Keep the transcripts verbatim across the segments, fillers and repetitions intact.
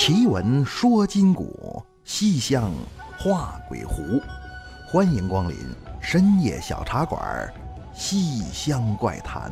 奇闻说今古，西厢画鬼狐。欢迎光临深夜小茶馆，西厢怪谈。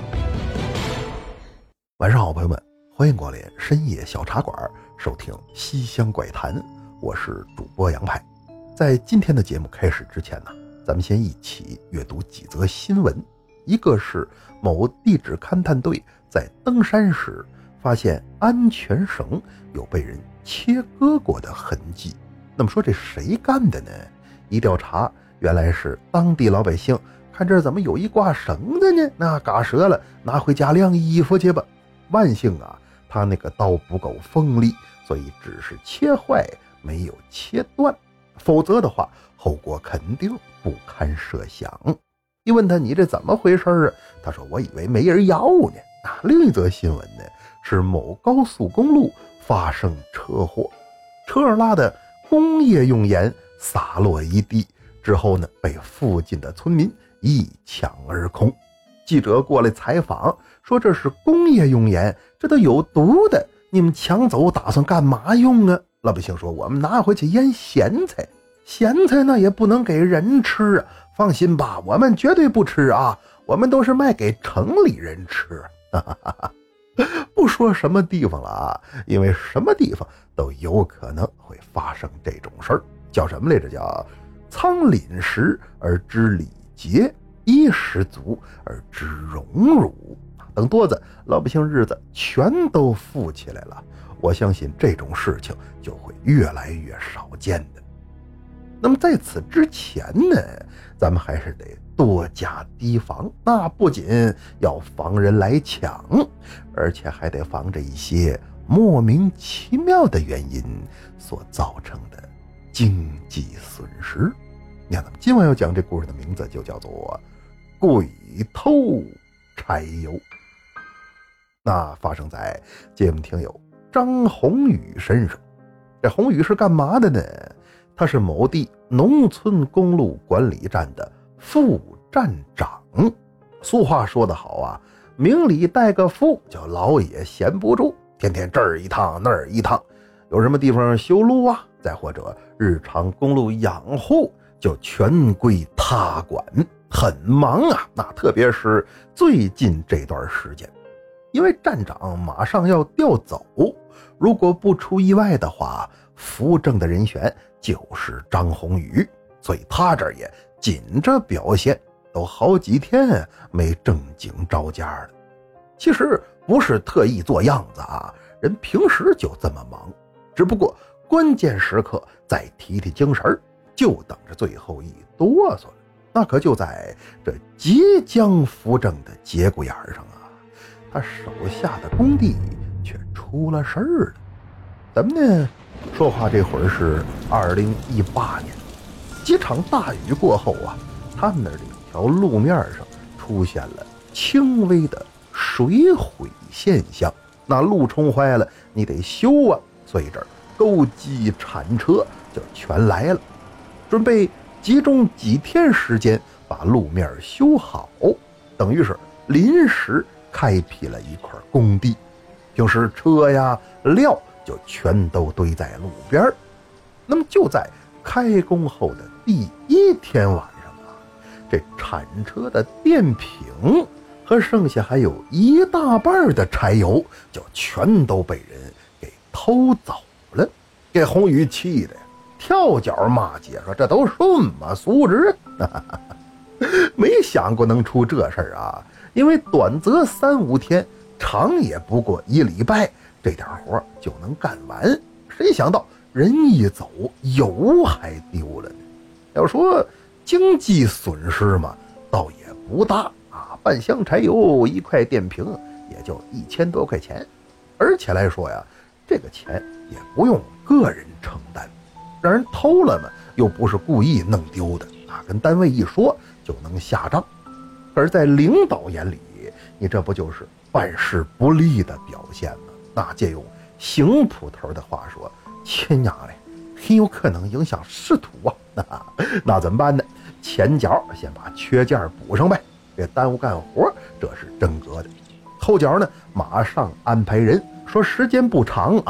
晚上好，朋友们，欢迎光临深夜小茶馆，收听西厢怪谈。我是主播杨派。在今天的节目开始之前呢，咱们先一起阅读几则新闻。一个是某地质勘探队在登山时发现安全绳有被人切割过的痕迹。那么说这谁干的呢？一调查，原来是当地老百姓看这怎么有一挂绳子呢，那嘎折了，拿回家晾衣服去吧。万幸啊，他那个刀不够锋利，所以只是切坏，没有切断，否则的话后果肯定不堪设想。一问他你这怎么回事啊？他说我以为没人要呢。啊，另一则新闻呢是某高速公路发生车祸，车上拉的工业用盐洒落一地，之后呢被附近的村民一抢而空。记者过来采访说这是工业用盐，这都有毒的，你们抢走打算干嘛用啊？老百姓说我们拿回去腌咸菜，咸菜呢也不能给人吃啊，放心吧，我们绝对不吃啊，我们都是卖给城里人吃。不说什么地方了啊，因为什么地方都有可能会发生这种事儿。叫什么来着？叫仓廪实而知礼节，衣食足而知荣辱。等多子老百姓日子全都富起来了，我相信这种事情就会越来越少见的。那么在此之前呢，咱们还是得多加提防。那不仅要防人来抢，而且还得防着一些莫名其妙的原因所造成的经济损失。你看，咱们今晚要讲这故事的名字就叫做鬼偷柴油。那发生在节目听友张宏宇身上。这宏宇是干嘛的呢？他是某地农村公路管理站的副站长。俗话说得好啊，明里带个副，叫老也闲不住，天天这儿一趟那儿一趟，有什么地方修路啊，再或者日常公路养护就全归他管，很忙啊。那特别是最近这段时间，因为站长马上要调走，如果不出意外的话，扶正的人选就是张宏宇，所以他这儿也紧着表现，都好几天没正经招架了。其实不是特意做样子啊，人平时就这么忙，只不过关键时刻再提提精神，就等着最后一哆嗦了。那可就在这即将扶正的节骨眼上啊，他手下的工地却出了事儿了。咱们呢说话这会儿是二零一八年，几场大雨过后啊，他们那两条路面上出现了轻微的水毁现象。那路冲坏了，你得修啊，所以这儿钩机铲车就全来了，准备集中几天时间把路面修好，等于是临时开辟了一块工地。平时车呀料就全都堆在路边。那么就在开工后的第一天晚上啊，这铲车的电瓶和剩下还有一大半的柴油就全都被人给偷走了。给宏宇气的跳脚骂街，说这都什么素质啊没想过能出这事儿啊，因为短则三五天，长也不过一礼拜，这点活就能干完。谁想到人一走，油还丢了呢。要说经济损失嘛，倒也不大啊，半箱柴油一块电瓶也就一千多块钱，而且来说呀，这个钱也不用个人承担，让人偷了嘛，又不是故意弄丢的啊，跟单位一说就能下账。而在领导眼里，你这不就是办事不力的表现吗？那借用邢捕头的话说，亲娘嘞，很有可能影响仕途啊。那怎么办呢？前脚先把缺件补上呗，别耽误干活，这是真格的。后脚呢，马上安排人说时间不长啊，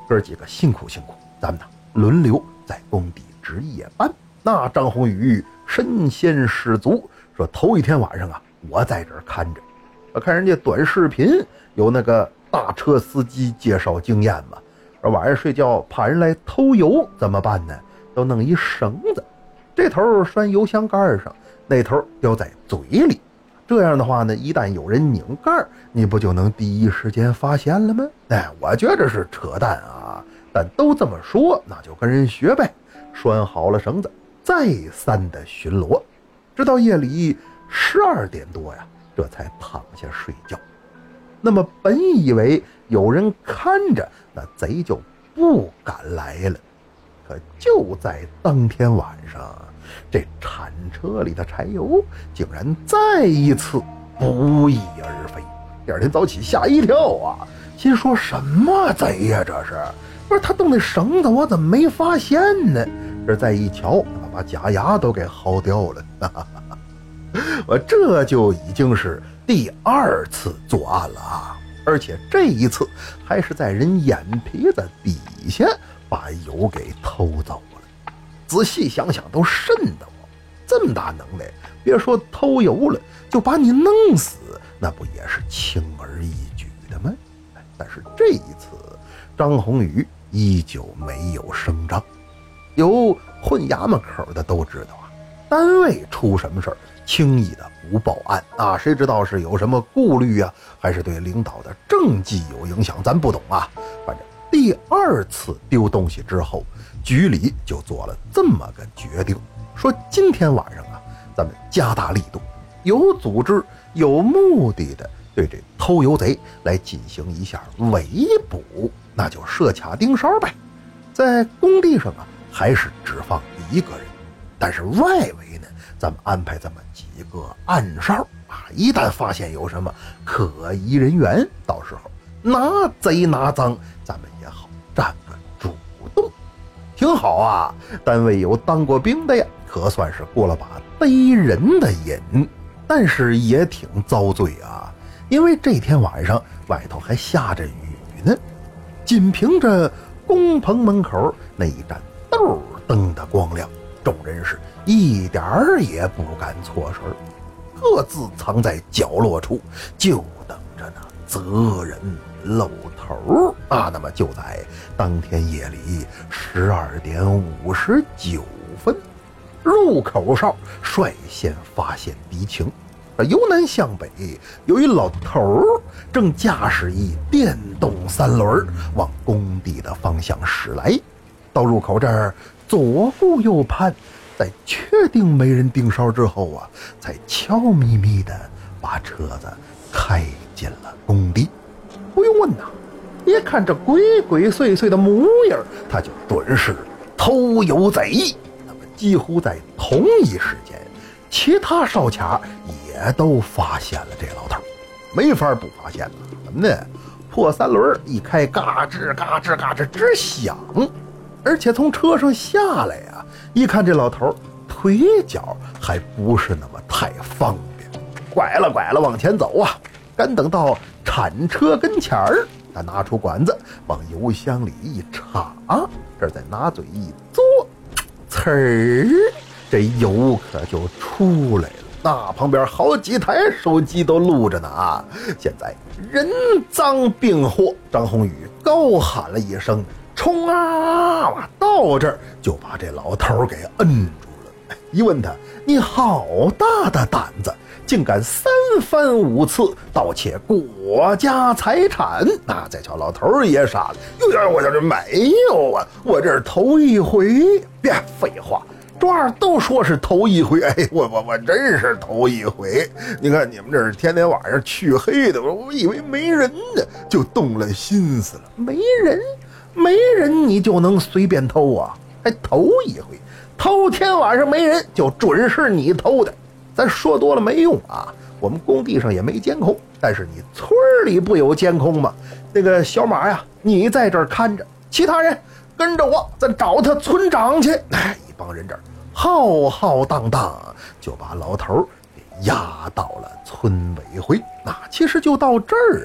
哥几个辛苦辛苦，咱们呢轮流在工地值夜班。那张宏宇身先士卒，说头一天晚上啊，我在这儿看着。我看人家短视频有那个大车司机介绍经验嘛，说晚上睡觉怕人来偷油怎么办呢？都弄一绳子，这头拴油箱盖上，那头叼在嘴里。这样的话呢，一旦有人拧盖，你不就能第一时间发现了吗？哎，我觉着是扯淡啊，但都这么说，那就跟人学呗。拴好了绳子，再三的巡逻，直到夜里十二点多呀，这才躺下睡觉。那么本以为有人看着，那贼就不敢来了。可就在当天晚上，这铲车里的柴油竟然再一次不翼而飞。第二天早起吓一跳啊，心说什么贼呀这是？不是他动那绳子，我怎么没发现呢？这再一瞧，把假牙都给薅掉了。哈哈哈，我这就已经是第二次作案了啊！而且这一次还是在人眼皮子底下把油给偷走了。仔细想想都瘆得我，这么大能耐，别说偷油了，就把你弄死，那不也是轻而易举的吗？但是这一次张宏宇依旧没有声张。有混衙门口的都知道啊，单位出什么事儿，轻易的不报案啊，谁知道是有什么顾虑啊，还是对领导的政绩有影响，咱不懂啊。反正第二次丢东西之后，局里就做了这么个决定，说今天晚上啊，咱们加大力度，有组织有目的的对这偷油贼来进行一下围捕，那就设卡盯梢呗。在工地上啊，还是只放一个人，但是外围呢，咱们安排这么几个暗哨啊，一旦发现有什么可疑人员，到时候拿贼拿赃，咱们也好占个主动。挺好啊，单位有当过兵的呀，可算是过了把逮人的瘾，但是也挺遭罪啊，因为这天晚上外头还下着雨呢，仅凭着工棚门口那一盏豆灯的光亮，众人是一点儿也不敢错神，各自藏在角落处，就等着那责人露头啊。那么就在当天夜里十二点五十九分，入口哨率先发现敌情。由南向北有一老头正驾驶一电动三轮往工地的方向驶来。到入口这儿左顾右盼，在确定没人盯梢之后啊，才悄咪咪的把车子开进了工地。不用问呐，一看这鬼鬼祟祟的模样，他就准是偷油贼。那么几乎在同一时间，其他哨卡也都发现了这老头，没法不发现了。怎么呢？破三轮一开，嘎吱嘎吱嘎吱直响，而且从车上下来呀、啊，一看这老头腿脚还不是那么太方便，拐了拐了往前走啊。赶等到铲车跟前儿，他拿出管子往油箱里一插，这再拿嘴一嘬，呲儿，这油可就出来了。那旁边好几台手机都录着呢啊！现在人赃并获，张宏宇高喊了一声冲啊！到这儿就把这老头给摁住了。一问他，你好大的胆子，竟敢三番五次盗窃国家财产！那再瞧老头也傻了，有点我这没有啊，我这是头一回。别废话，这儿都说是头一回，哎，我我我真是头一回。你看你们这是天天晚上黢黑的，我以为没人呢，就动了心思了。没人，没人你就能随便偷啊？还头一回，头天晚上没人，就准是你偷的。咱说多了没用啊，我们工地上也没监控，但是你村里不有监控吗？那个小马呀，你在这儿看着，其他人跟着我，咱找他村长去。哎，一帮人这儿浩浩荡荡就把老头给押到了村委会。那其实就到这儿啊，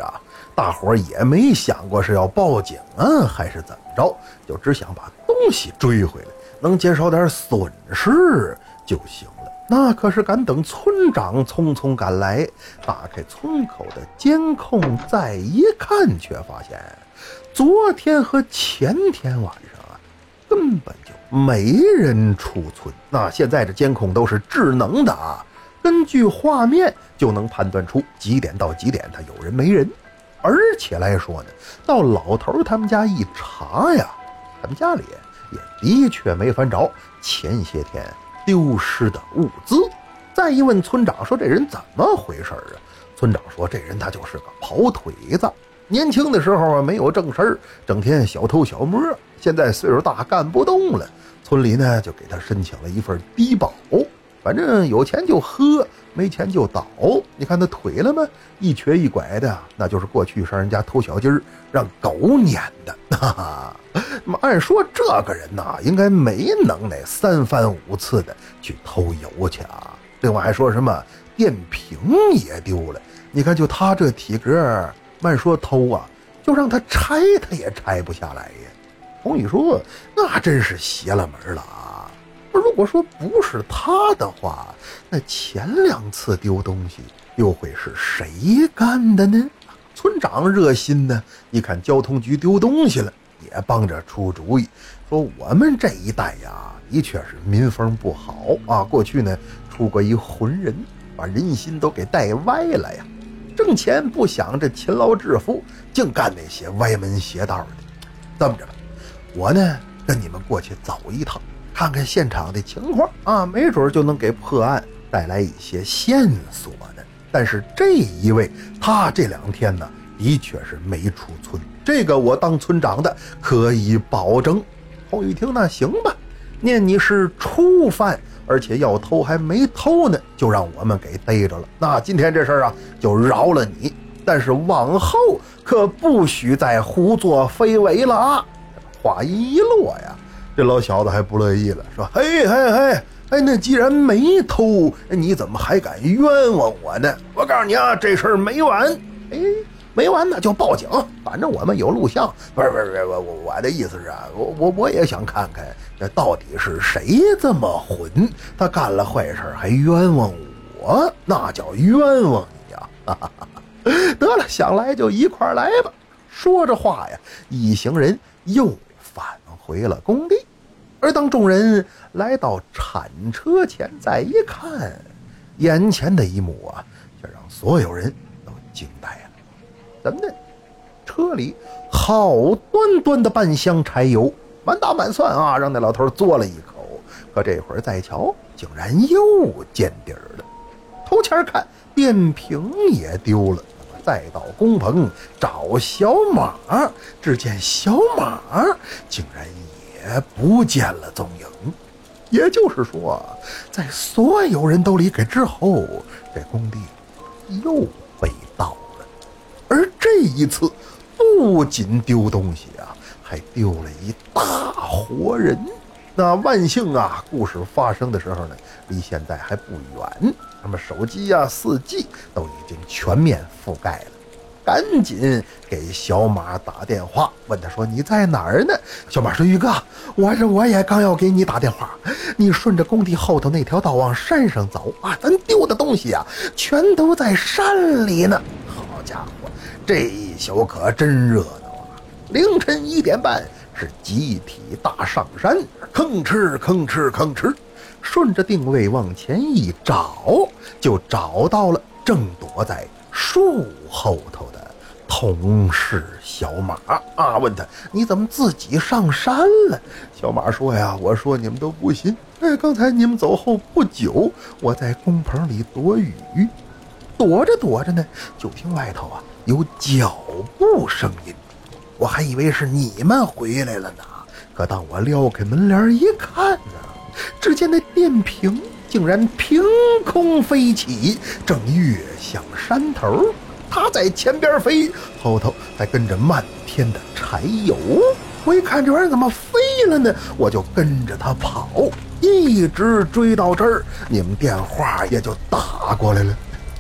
大伙儿也没想过是要报警啊还是怎么着，就只想把东西追回来，能减少点损失就行了。那可是赶等村长匆匆赶来，打开村口的监控再一看，却发现昨天和前天晚上啊根本就没人出村。那现在这监控都是智能的啊，根据画面就能判断出几点到几点他有人没人。而且来说呢，到老头他们家一查呀，他们家里也的确没翻着前些天丢失的物资。再一问村长说这人怎么回事啊？村长说这人他就是个跑腿子，年轻的时候啊没有正事儿，整天小偷小摸，现在岁数大干不动了，村里呢就给他申请了一份低保，反正有钱就喝，没钱就倒。你看他腿了吗？一瘸一拐的，那就是过去上人家偷小鸡儿让狗撵的。哈哈，那么按说这个人呐，应该没能耐三番五次的去偷油去啊。另外还说什么电瓶也丢了，你看就他这体格，慢说偷啊，就让他拆他也拆不下来呀。洪宇说那真是邪了门了啊。如果说不是他的话，那前两次丢东西又会是谁干的呢？村长热心呢，一看交通局丢东西了，也帮着出主意，说我们这一带呀的确是民风不好啊，过去呢出过一浑人，把人心都给带歪了呀，挣钱不想着勤劳致富，净干那些歪门邪道的。这么着吧，我呢跟你们过去走一趟，看看现场的情况啊，没准就能给破案带来一些线索的。但是这一位他这两天呢的确是没出村，这个我当村长的可以保证。洪宇听那行吧，念你是初犯，而且要偷还没偷呢，就让我们给逮着了，那今天这事儿啊就饶了你，但是往后可不许再胡作非为了啊。话一落呀，这老小子还不乐意了，说嘿嘿嘿，哎，那既然没偷，你怎么还敢冤枉我呢？我告诉你啊，这事儿没完。哎，没完那就报警，反正我们有录像。不是不是不是，我我我的意思是啊，我我我也想看看这到底是谁这么混，他干了坏事还冤枉我，那叫冤枉你啊！哈哈哈，得了，想来就一块来吧。说着话呀，一行人又返回了工地。而当众人来到铲车前再一看，眼前的一幕啊，却让所有人都惊呆了。怎么的？车里好端端的半箱柴油，满打满算啊，让那老头嘬了一口。可这会儿再瞧，竟然又见底儿了。头前看电瓶也丢了，再到工棚找小马，只见小马竟然也不见了踪影。也就是说，在所有人都离开之后，这工地又被盗了。而这一次不仅丢东西啊，还丢了一大活人。那万幸啊，故事发生的时候呢，离现在还不远，那么手机啊 四 G 都已经全面覆盖了。赶紧给小马打电话，问他说你在哪儿呢？小马说宇哥，我这我也刚要给你打电话，你顺着工地后头那条道往山上走啊，咱丢的东西啊全都在山里呢。好家伙，这一宿可真热闹啊！凌晨一点半是集体大上山，吭哧吭哧吭哧，顺着定位往前一找，就找到了正躲在树后头的同事小马啊，问他你怎么自己上山了？小马说呀，我说你们都不信，哎，刚才你们走后不久，我在工棚里躲雨，躲着躲着呢，就听外头啊有脚步声音，我还以为是你们回来了呢。可当我撩开门帘一看呢，只见那电瓶竟然凭空飞起，正跃向山头。他在前边飞，后头还跟着漫天的柴油。我一看这玩意儿怎么飞了呢，我就跟着他跑，一直追到这儿，你们电话也就打过来了。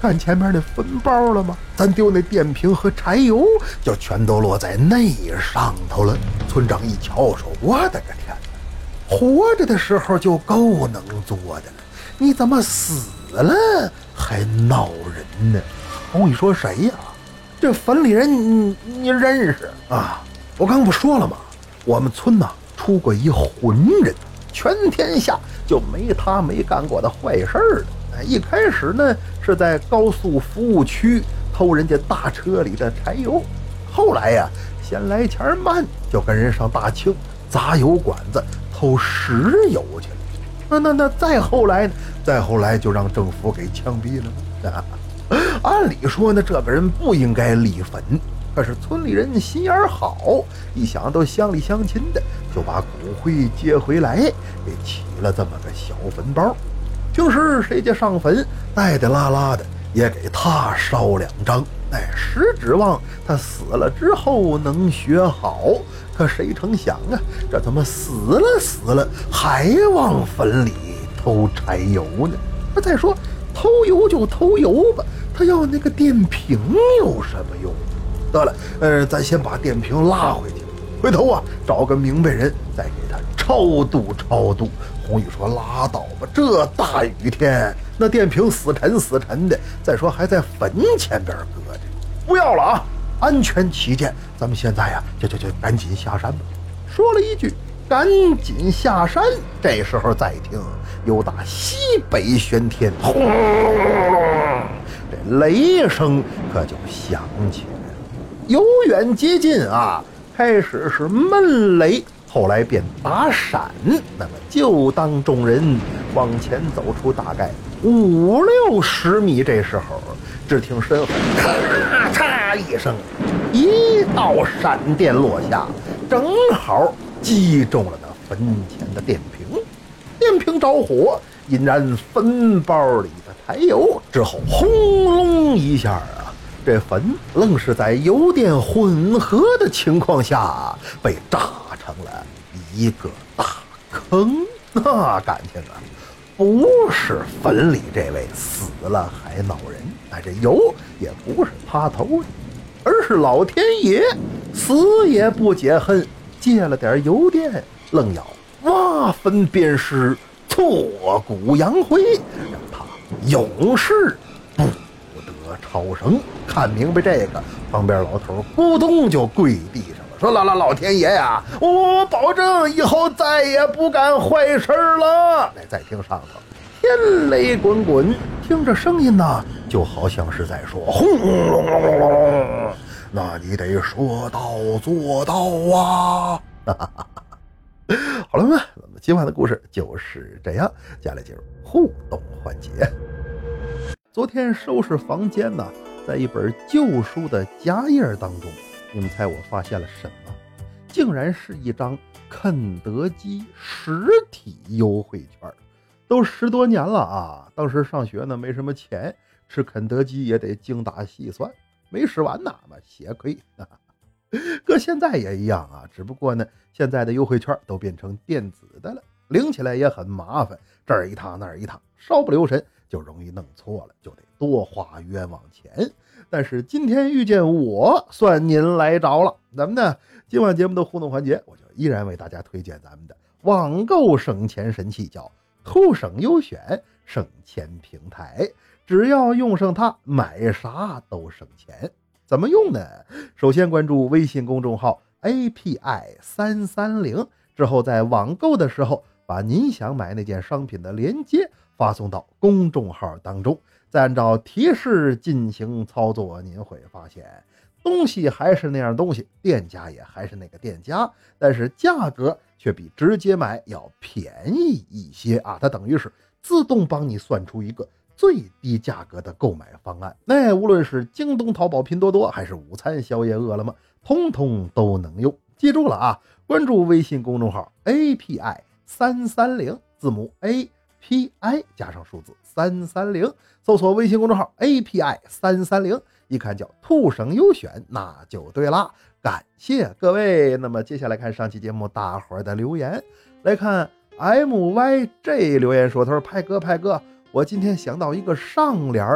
看前面那坟包了吗？咱丢那电瓶和柴油就全都落在那上头了。村长一瞧说：“我的个天哪！活着的时候就够能作的了，你怎么死了还闹人呢？”洪宇说：“谁呀？这坟里人你你认识啊？我刚不说了吗？我们村呐出过一浑人，全天下就没他没干过的坏事儿了。哎，一开始呢是在高速服务区偷人家大车里的柴油，后来呀嫌来钱慢，就跟人上大庆砸油管子偷石油去了。那那那再后来呢？再后来就让政府给枪毙了啊！按理说呢，这个人不应该立坟，可是村里人心眼好，一想都乡里乡亲的，就把骨灰接回来，给起了这么个小坟包。平时谁家上坟，带带拉拉的也给他烧两张，哎，实指望他死了之后能学好。可谁成想啊，这怎么死了死了还往坟里偷柴油呢？再说偷油就偷油吧，他要那个电瓶有什么用？得了，呃，咱先把电瓶拉回去，回头啊找个明白人再给他超度超度。洪宇说：“拉倒吧，这大雨天，那电瓶死沉死沉的，再说还在坟前边搁着，不要了啊！安全起见，咱们现在呀，就就就赶紧下山吧。”说了一句“赶紧下山”，这时候再听，有打西北玄天，轰隆隆隆，这雷声可就响起来了，由远接近啊，开始是闷雷。后来便打闪，那么就当众人往前走出大概五六十米，这时候只听身后咔嚓一声，一道闪电落下，正好击中了那坟前的电瓶，电瓶着火，引燃坟包里的柴油之后，轰隆一下啊，这坟愣是在油电混合的情况下被炸成了一个大坑。那感情啊，不是坟里这位死了还恼人，哎，这油也不是他偷的，而是老天爷死也不解恨，借了点油电，愣要挖坟鞭尸，挫骨扬灰，让他永世不得超生。看明白这个，旁边老头咕咚就跪地上了，说：“老老老天爷呀，我保证以后再也不干坏事了。”来，再听上头天雷滚滚，听着声音呢，就好像是在说轰隆隆隆隆，那你得说到做到啊！好了嘛，那么今晚的故事就是这样，接下来进入互动环节。昨天收拾房间呢，在一本旧书的夹页当中，你们猜我发现了什么？竟然是一张肯德基实体优惠券。都十多年了啊，当时上学呢没什么钱，吃肯德基也得精打细算，没使完呐嘛血亏。搁现在也一样啊，只不过呢现在的优惠券都变成电子的了，领起来也很麻烦，这儿一趟那儿一趟，稍不留神就容易弄错了，就得多花冤枉钱。但是今天遇见我，算您来着了。咱们呢今晚节目的互动环节，我就依然为大家推荐咱们的网购省钱神器，叫图省优选省钱平台，只要用上它，买啥都省钱。怎么用呢？首先关注微信公众号 A P I 三三零， 之后在网购的时候把您想买那件商品的链接发送到公众号当中，再按照提示进行操作，您会发现东西还是那样东西，店家也还是那个店家，但是价格却比直接买要便宜一些啊！它等于是自动帮你算出一个最低价格的购买方案。那无论是京东、淘宝、拼多多，还是午餐、宵夜、饿了么，通通都能用。记住了啊，关注微信公众号 A P I 三三零， 字母 A P I 加上数字三三零，搜索微信公众号 A P I 三三零，一看叫兔省优选，那就对啦。感谢各位。那么接下来看上期节目大伙儿的留言，来看 M Y J 留言说，他说：派哥派哥，我今天想到一个上联，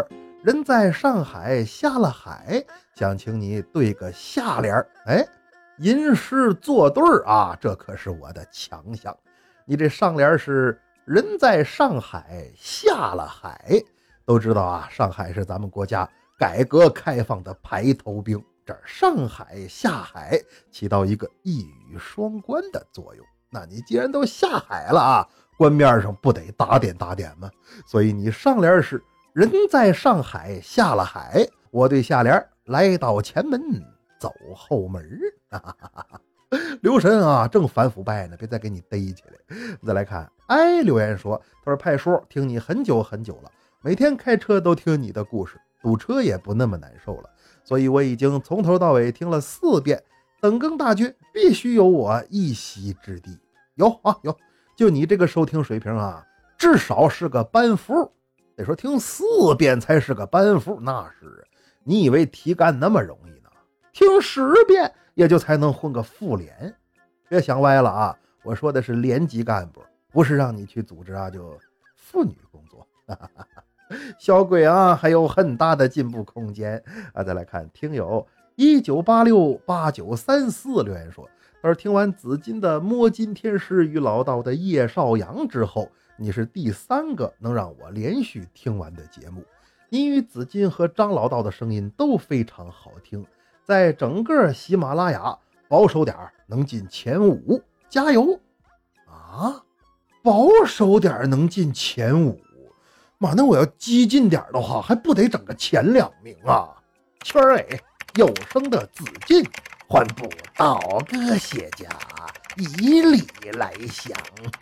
人在上海下了海，想请你对个下联。哎，吟诗作对啊，这可是我的强项。你这上联是人在上海下了海，都知道啊，上海是咱们国家改革开放的排头兵，这上海下海起到一个一语双关的作用。那你既然都下海了啊，官面上不得打点打点吗？所以你上联是人在上海下了海，我对下联来到前门走后门。留神啊，正反腐败呢，别再给你逮起来。再来看哎留言说，他说派叔听你很久很久了，每天开车都听你的故事，堵车也不那么难受了，所以我已经从头到尾听了四遍，等更大剧必须有我一席之地。有啊有，就你这个收听水平啊，至少是个班副。得说听四遍才是个班副，那是你以为提干那么容易呢？听十遍也就才能混个副连。别想歪了啊，我说的是连级干部，不是让你去组织啊就妇女工作。小鬼啊，还有很大的进步空间啊！再来看听友一九八六八九三四留言说，他说听完紫金的摸金天师与老道的叶少阳之后，你是第三个能让我连续听完的节目。你与紫金和张老道的声音都非常好听，在整个喜马拉雅保守点能进前五，加油啊！保守点能进前五，妈，那我要激进点的话，还不得整个前两名啊？圈儿哎，有声的紫金还不道哥谢家以礼来降。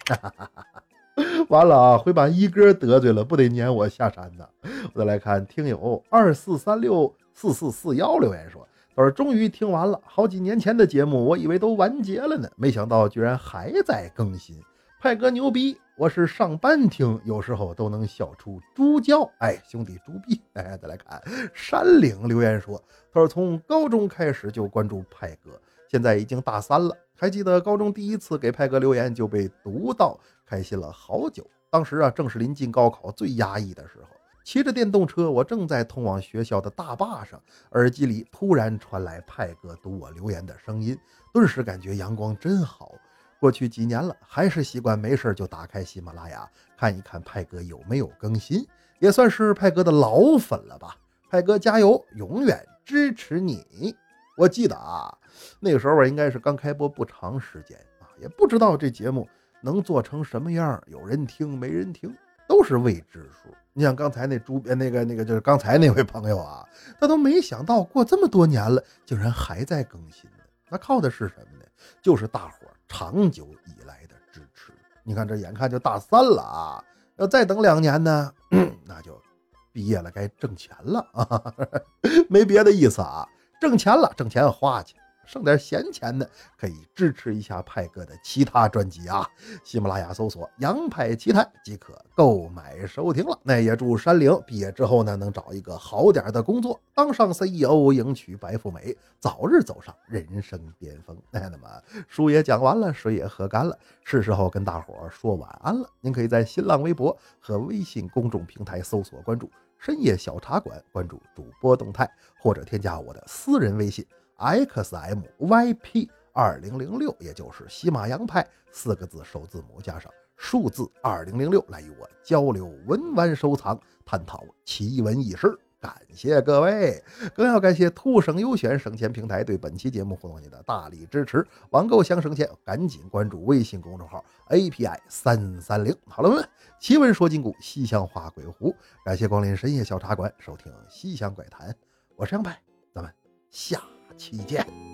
完了啊，会把一哥得罪了，不得撵我下山呢。我再来看听友二四三六四四四一留言说，他说终于听完了，好几年前的节目我以为都完结了呢，没想到居然还在更新。派哥牛逼，我是上班听，有时候都能笑出猪叫。哎，兄弟猪逼！哎，再来看山岭留言说，他说从高中开始就关注派哥，现在已经大三了，还记得高中第一次给派哥留言就被读到，开心了好久。当时啊，正是临近高考最压抑的时候，骑着电动车，我正在通往学校的大坝上，耳机里突然传来派哥读我留言的声音，顿时感觉阳光真好。过去几年了，还是习惯没事就打开喜马拉雅看一看派哥有没有更新，也算是派哥的老粉了吧。派哥加油，永远支持你。我记得啊，那个时候应该是刚开播不长时间啊，也不知道这节目能做成什么样，有人听没人听都是未知数。你像刚才那主编那个那个就是刚才那位朋友啊，他都没想到过这么多年了竟然还在更新呢。那靠的是什么呢？就是大伙长久以来的支持。你看这眼看就大三了啊，要再等两年呢，那就毕业了，该挣钱了啊。没别的意思啊，挣钱了，挣钱花去，剩点闲钱呢，可以支持一下派哥的其他专辑啊。喜马拉雅搜索洋派奇谈即可购买收听了。那也祝山岭毕业之后呢，能找一个好点的工作，当上 C E O， 迎娶白富美，早日走上人生巅峰。那么书也讲完了，水也喝干了，是时候跟大伙说晚安了。您可以在新浪微博和微信公众平台搜索关注深夜小茶馆，关注主播动态，或者添加我的私人微信 X M Y P 二零零六，也就是喜马洋派四个字首字母加上数字二零零六，来与我交流文玩收藏，探讨奇闻异事。感谢各位，更要感谢兔省优选省钱平台对本期节目互动你的大力支持。网购想省钱，赶紧关注微信公众号 A P I 三三零。好了，奇闻说今古，西厢话鬼狐。感谢光临深夜小茶馆，收听西厢怪谈，我是杨派，咱们下期见。